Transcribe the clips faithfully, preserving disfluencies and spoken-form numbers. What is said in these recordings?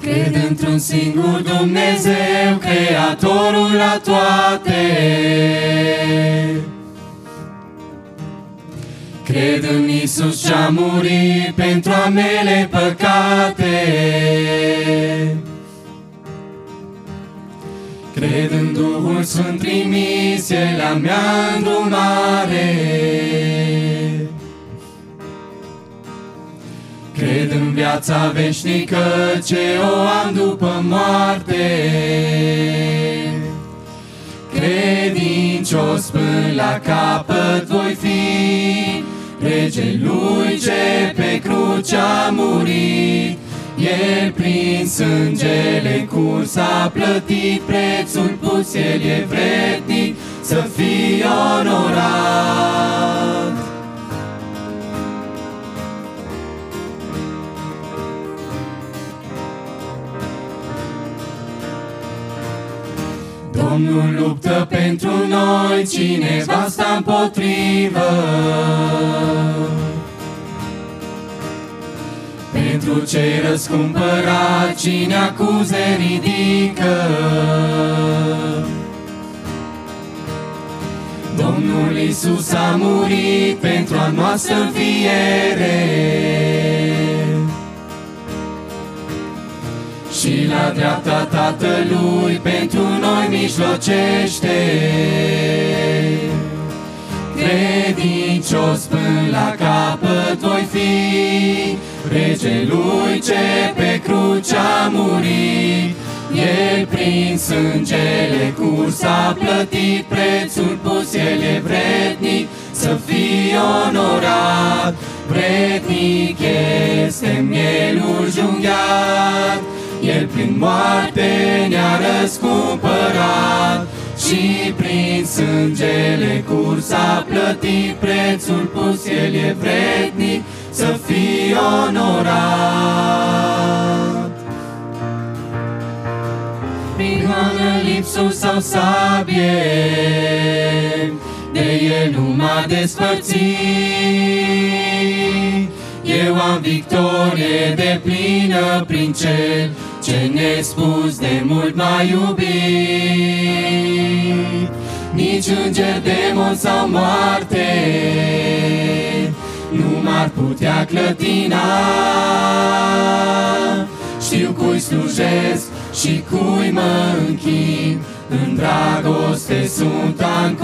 Cred într-un singur Dumnezeu, Creatorul la toate. Cred în Iisus ce-a murit pentru a mele păcate. Cred în Duhul Sfânt trimis, El a mea îndrumare. Cred în viața veșnică ce o am după moarte. Credincios până la capăt voi fi, Rege Lui ce pe cruce a murit. El prin sângele curs a plătit prețul pus, El e vrednic să fie onorat. Domnul luptă pentru noi, cine va sta împotrivă? Pentru cei răscumpărați, cine acuze ridică? Domnul Iisus a murit pentru a noastră înviere și la dreapta Tatălui pentru noi mijlocește. Credincios până la capăt voi fi, Rege Lui ce pe cruce a murit. El prin sângele curs a plătit prețul pus, El e vrednic să fie onorat. Vrednic este mielul junghiat, El prin moarte ne-a răscumpărat și prin sângele curs a plătit prețul pus, El e vrednic să fie onorat. Prin hană, lipsul sau sabie, de El nu m-a despărțit. Eu am victorie deplină prin Cel ce nespus de mult m-a iubit. Nici înger, demon sau moarte nu m-ar putea clătina. Știu cui slujesc și cui mă închin, în dragoste sunt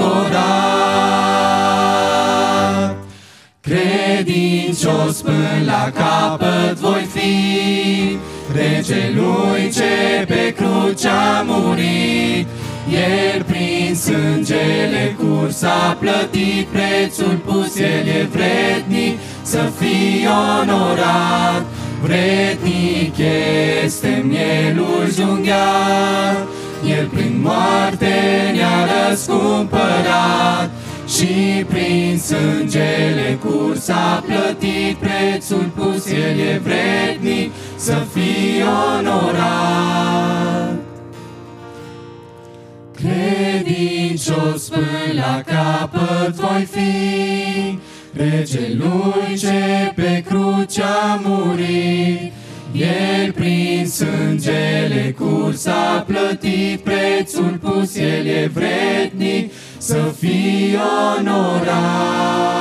ancorat. Credincios până la capăt voi fi, Rege Lui ce pe cruce a murit. El prin sângele curs a plătit prețul pus, El e vrednic să fie onorat. Vrednic este mielul junghiat, El prin moarte ne-a răscumpărat și prin sângele curs a plătit prețul pus, El e vrednic să fie onorat. Credincios până la capăt voi fi, Rege Lui ce pe cruce a murit. El prin sângele curs a plătit prețul pus, El e vrednic să fie onorat.